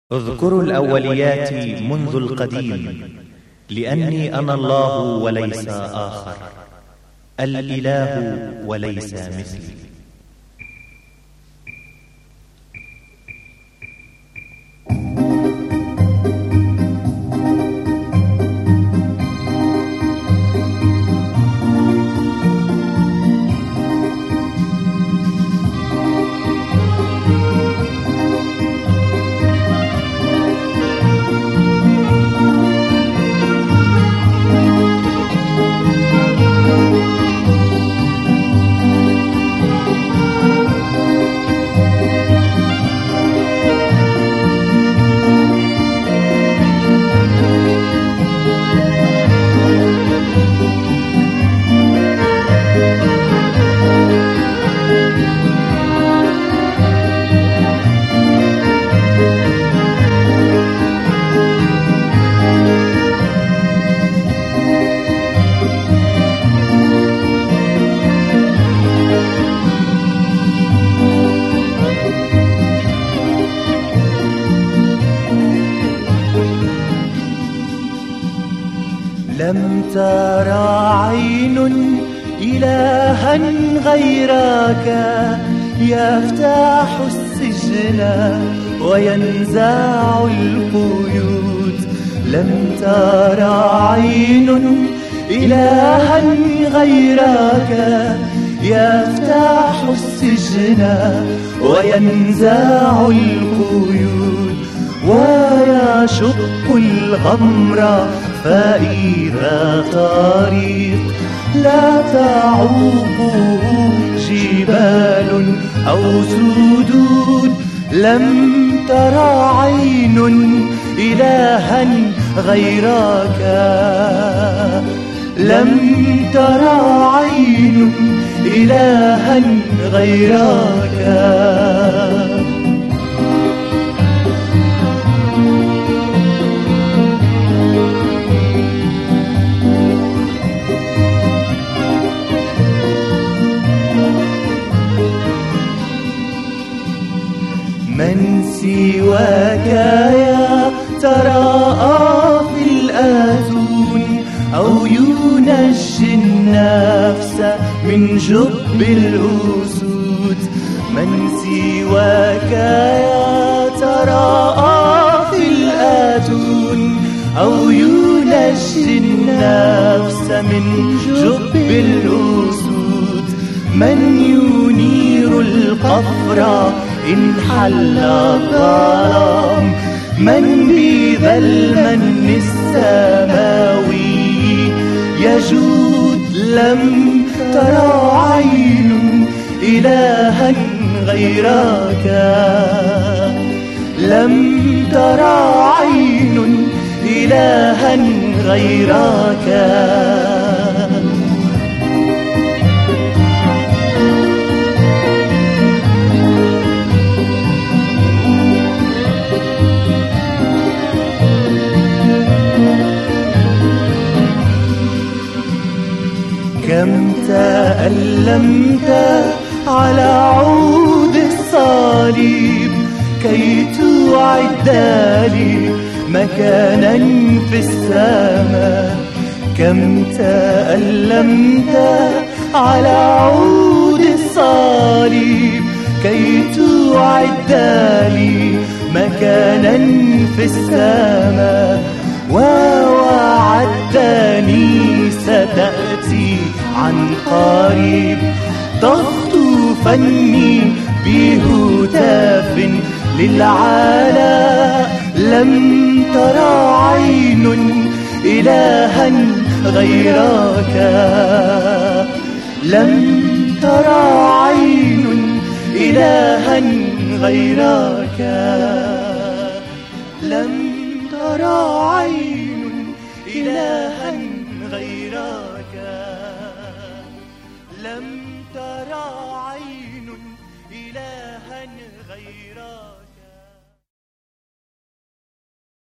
اذكروا الأوليات منذ القديم، لأني أنا الله وليس آخر، الإله وليس مثلي. لم ترى عين إلها غيرك يفتح السجن وينزع القيود. لم ترى عين إلها غيرك يفتح السجن وينزع القيود، ويشق الغمر فإذا طريق لا تعوقه جبال أو سدود. لم ترى عين إلها غيرك، لم ترى عين إلها غيرك. من سواك يا تراءى في الآذون أو ينجي النفس من جب الأسود. من سواك يا تراءى في الآذون أو ينجي النفس من جب الأسود. من ينير القفر إن حل الظلام، من بذا المن السماوي يجود. لم ترى عين إلها غيرك، لم ترى عين إلها غيرك. كم تألمت على عود الصليب كي توعد لي مكانا في السماء. كم تألمت على عود الصليب كي توعد لي مكانا في السماء. ووعدتني ستأتي عن قريب تخطفني بهتاف للعلا. لم ترى عين إلها غيرك، لم ترى عين إلها غيرك. لم ترى عين إلها غيرك، لم ترى عين إلها غيرك.